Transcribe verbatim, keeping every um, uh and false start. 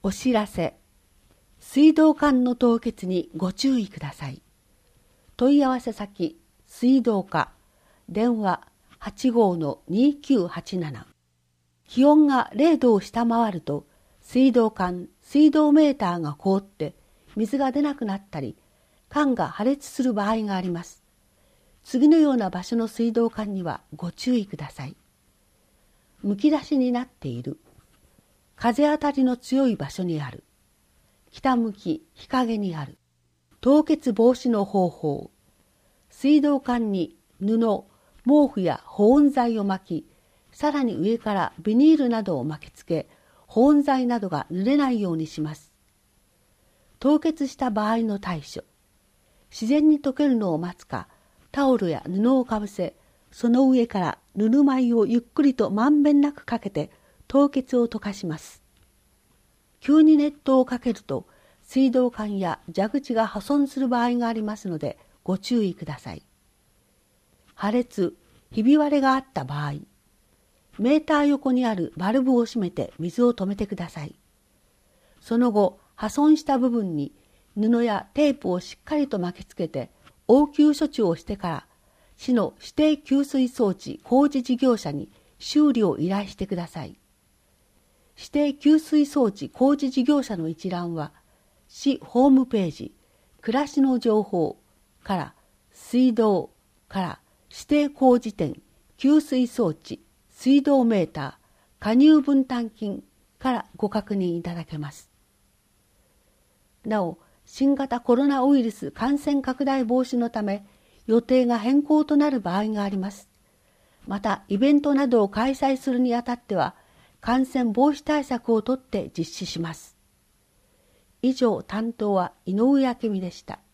お知らせ。水道管の凍結にご注意ください。問い合わせ先、水道課、電話 はちごーのにきゅうはちなな。気温がれいどを下回ると、水道管、水道メーターが凍って水が出なくなったり、管が破裂する場合があります。次のような場所の水道管にはご注意ください。むき出しになっている。風当たりの強い場所にある。北向き、日陰にある。凍結防止の方法。水道管に布、毛布や保温材を巻き、さらに上からビニールなどを巻きつけ、保温材などが濡れないようにします。凍結した場合の対処。自然に溶けるのを待つか、タオルや布をかぶせ、その上からぬるま湯をゆっくりとまんべんなくかけて凍結を溶かします。急に熱湯をかけると水道管や蛇口が破損する場合がありますのでご注意ください。破裂、ひび割れがあった場合、メーター横にあるバルブを閉めて水を止めてください。その後、破損した部分に布やテープをしっかりと巻きつけて応急処置をしてから市の指定給水装置工事事業者に修理を依頼してください。指定給水装置工事事業者の一覧は市ホームページ暮らしの情報から水道から指定工事店給水装置水道メーター加入分担金からご確認いただけます。なお、新型コロナウイルス感染拡大防止のため予定が変更となる場合があります。また、イベントなどを開催するにあたっては、感染防止対策をとって実施します。以上、担当は井上明美でした。